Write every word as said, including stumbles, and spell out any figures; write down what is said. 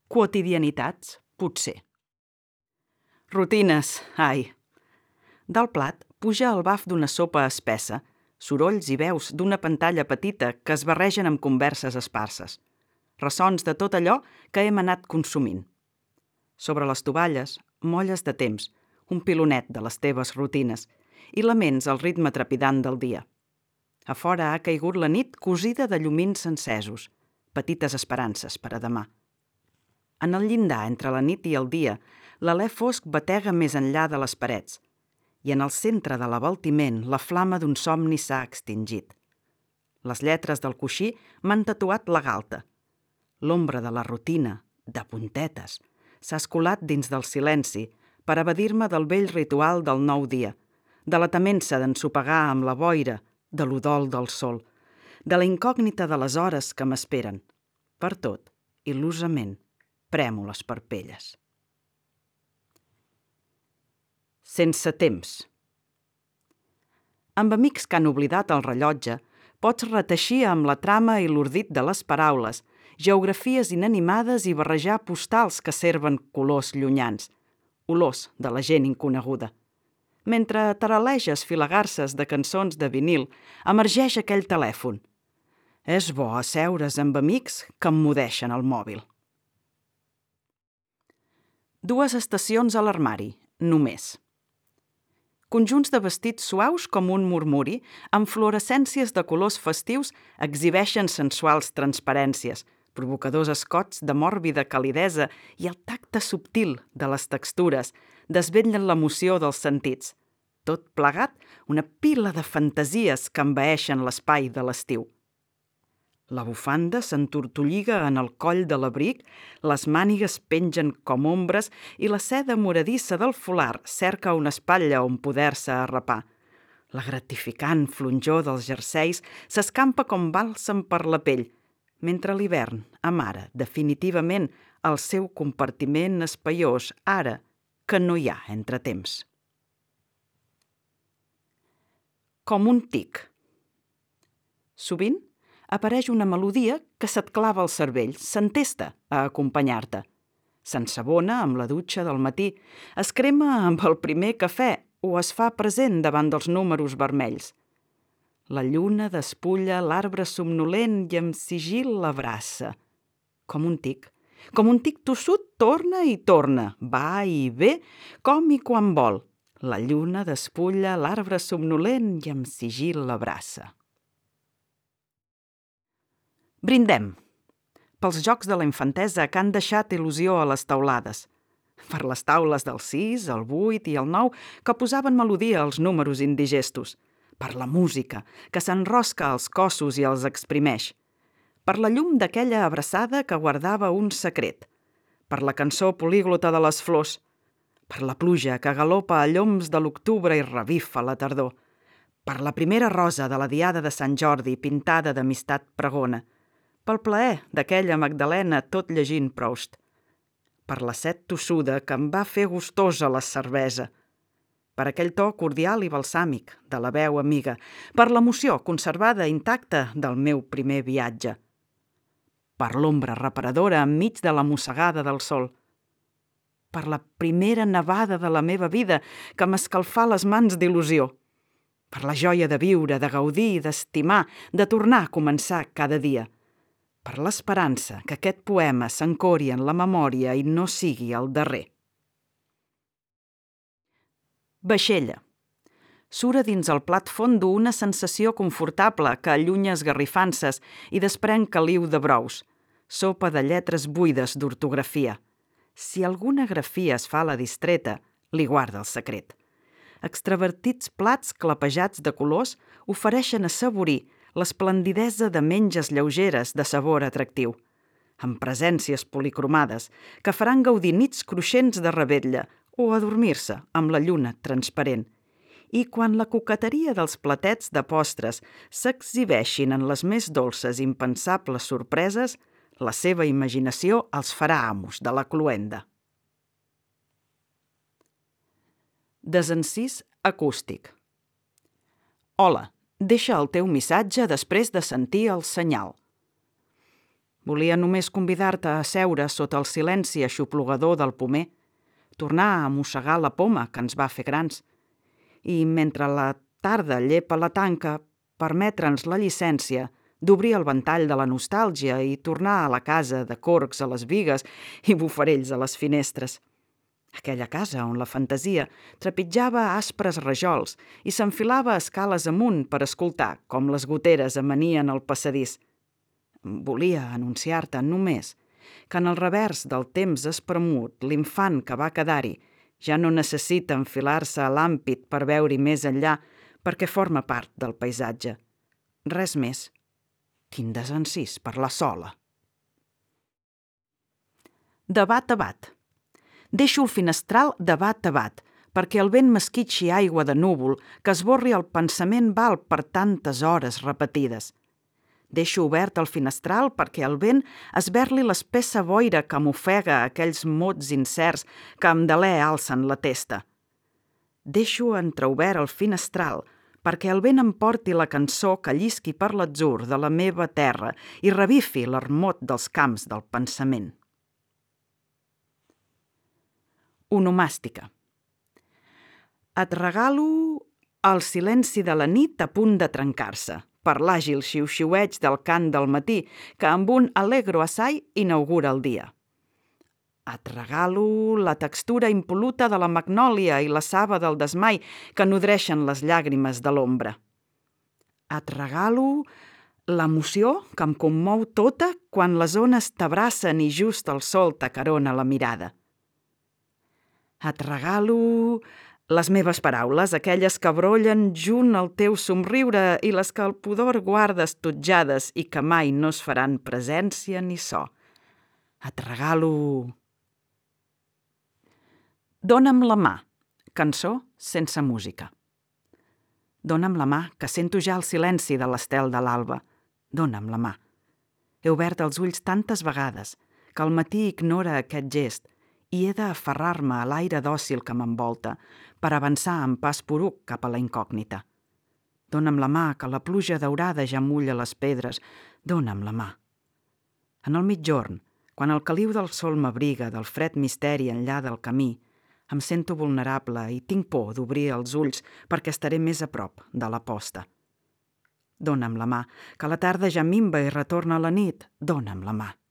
Quotidianitats, potser. Rutines, ai. Del plat puja el baf d'una sopa espessa, sorolls i veus d'una pantalla petita que es barregen amb converses esparses. Ressons de tot allò que hem anat consumint. Sobre les tovalles, molles de temps, un pilonet de les teves rutines i laments el ritme trepidant del dia. A fora ha caigut la nit cosida de llumins encesos, petites esperances per a demà. En el llindar entre la nit i el dia, l'alè fosc batega més enllà de les parets i en el centre de l'abaltiment la flama d'un somni s'ha extingit. Les lletres del coixí m'han tatuat la galta. L'ombra de la rutina, de puntetes, s'ha escolat dins del silenci per evadir-me del vell ritual del nou dia, de la temença d'ensopegar amb la boira, de l'udol del sol, de la incògnita de les hores que m'esperen. Per tot, il·lusament, premo les parpelles. Sense temps. Amb amics que han oblidat el rellotge, pots reteixir amb la trama i l'ordit de les paraules, geografies inanimades i barrejar postals que serven colors llunyans, olors de la gent inconeguda. Mentre taraleges filagarses de cançons de vinil, emergeix aquell telèfon. És bo asseure's amb amics que emmudeixen el mòbil. Dues estacions a l'armari, només. Conjunts de vestits suaus com un murmuri, amb fluorescències de colors festius, exhibeixen sensuals transparències, provocadors escots de mòrbida calidesa i el tacte subtil de les textures desvetllen l'emoció dels sentits. Tot plegat, una pila de fantasies que envaeixen l'espai de l'estiu. La bufanda s'entortolliga en el coll de l'abric, les mànigues pengen com ombres i la seda moradissa del folar cerca una espatlla on poder-se arrapar. La gratificant flonjor dels jerseis s'escampa com bàlsam per la pell, mentre l'hivern amara definitivament el seu compartiment espaiós ara que no hi ha entretemps. Com un tic. Sovint apareix una melodia que se't clava al cervell, s'entesta a acompanyar-te. S'ensabona amb la dutxa del matí, es crema amb el primer cafè o es fa present davant dels números vermells. La lluna despulla l'arbre somnolent i amb sigil l'abraça. Com un tic. Com un tic tossut torna i torna, va i ve, com i quan vol. La lluna despulla l'arbre somnolent i amb sigil l'abraça. Brindem. Pels jocs de la infantesa que han deixat il·lusió a les taulades. Per les taules del sis, el vuit i el nou que posaven melodia als números indigestos. Per la música, que s'enrosca als cossos i els exprimeix. Per la llum d'aquella abraçada que guardava un secret. Per la cançó políglota de les flors. Per la pluja que galopa a lloms de l'octubre i revifa la tardor. Per la primera rosa de la diada de Sant Jordi pintada d'amistat pregona. Pel plaer d'aquella Magdalena tot llegint Proust. Per la set tossuda que em va fer gustosa la cervesa. Per aquell to cordial i balsàmic de la veu amiga. Per l'emoció conservada intacta del meu primer viatge. Per l'ombra reparadora enmig de la mossegada del sol. Per la primera nevada de la meva vida que m'escalfà les mans d'il·lusió. Per la joia de viure, de gaudir, d'estimar, de tornar a començar cada dia. Per l'esperança que aquest poema s'encori en la memòria i no sigui el darrer. Vaixella. Sura dins el plat fondo una sensació confortable que allunya esgarrifances i desprèn caliu de brous. Sopa de lletres buides d'ortografia. Si alguna grafia es fa la distreta, li guarda el secret. Extravertits plats clapejats de colors ofereixen assaborir l'esplendidesa de menges lleugeres de sabor atractiu, amb presències policromades que faran gaudir nits cruixents de revetlla o adormir-se amb la lluna transparent. I quan la coqueteria dels platets de postres s'exhibeixin en les més dolces i impensables sorpreses, la seva imaginació els farà amos de la cloenda. Desencís acústic. Hola. Deixa el teu missatge després de sentir el senyal. Volia només convidar-te a seure sota el silenci aixoplugador del pomer, tornar a mossegar la poma que ens va fer grans. I mentre la tarda llepa la tanca, permetre'ns la llicència d'obrir el ventall de la nostàlgia i tornar a la casa de corcs a les bigues i bufarells a les finestres. Aquella casa on la fantasia trepitjava aspres rajols i s'enfilava escales amunt per escoltar com les goteres amanien el passadís. Volia anunciar-te només que en el revers del temps espremut l'infant que va quedar-hi ja no necessita enfilar-se a l'àmpit per veure-hi més enllà perquè forma part del paisatge. Res més. Quin desencís per la sola. De bat a bat. Deixo el finestral de bat a bat, perquè el vent m'esquitxi aigua de núvol que esborri el pensament val per tantes hores repetides. Deixo obert el finestral perquè el vent esberli l'espessa boira que m'ofega aquells mots incerts que amb delè alcen la testa. Deixo entreobert el finestral perquè el vent emporti la cançó que llisqui per l'atzur de la meva terra i revifi l'ermot dels camps del pensament. Onomàstica. Et regalo el silenci de la nit a punt de trencar-se, per l'àgil xiu-xiueig del cant del matí que amb un allegro assai inaugura el dia. Et regalo la textura impol·luta de la magnòlia i la saba del desmai que nodreixen les llàgrimes de l'ombra. Et regalo l'emoció que em commou tota quan les ones t'abracen i just el sol t'acarona la mirada. Et regalo les meves paraules, aquelles que brollen junt al teu somriure i les que el pudor guardes tutjades i que mai no es faran presència ni so. Et regalo... Dóna'm la mà, cançó sense música. Dóna'm la mà, que sento ja el silenci de l'estel de l'alba. Dóna'm la mà. He obert els ulls tantes vegades que el matí ignora aquest gest i he d'aferrar-me a l'aire dòcil que m'envolta per avançar amb pas poruc cap a la incògnita. Dóna'm la mà, que la pluja daurada ja mulla les pedres. Dóna'm la mà. En el mitjorn, quan el caliu del sol m'abriga del fred misteri enllà del camí, em sento vulnerable i tinc por d'obrir els ulls perquè estaré més a prop de la posta. Dóna'm la mà, que la tarda ja minva i retorna la nit. Dóna'm la mà.